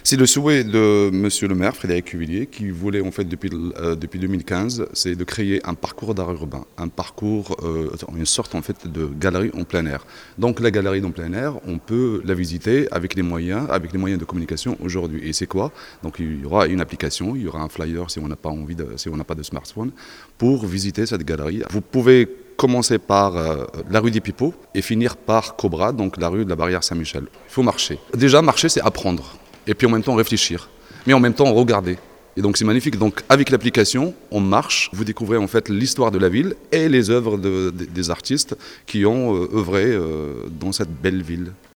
C'est le souhait de Monsieur le maire, Frédéric Cuvillier, qui voulait en fait depuis 2015, c'est de créer un parcours d'art urbain, un parcours, une sorte en fait de galerie en plein air. Donc la galerie en plein air, on peut la visiter avec les moyens de communication aujourd'hui. Et c'est quoi? Donc il y aura une application, il y aura un flyer si on n'a pas si on n'a pas de smartphone, pour visiter cette galerie. Vous pouvez commencer par la rue des Pipots et finir par Cobra, donc la rue de la Barrière Saint-Michel. Il faut marcher. Déjà, marcher, c'est apprendre. Et puis en même temps réfléchir, mais en même temps regarder. Et donc c'est magnifique. Donc avec l'application, on marche, vous découvrez en fait l'histoire de la ville et les œuvres des artistes qui ont œuvré dans cette belle ville.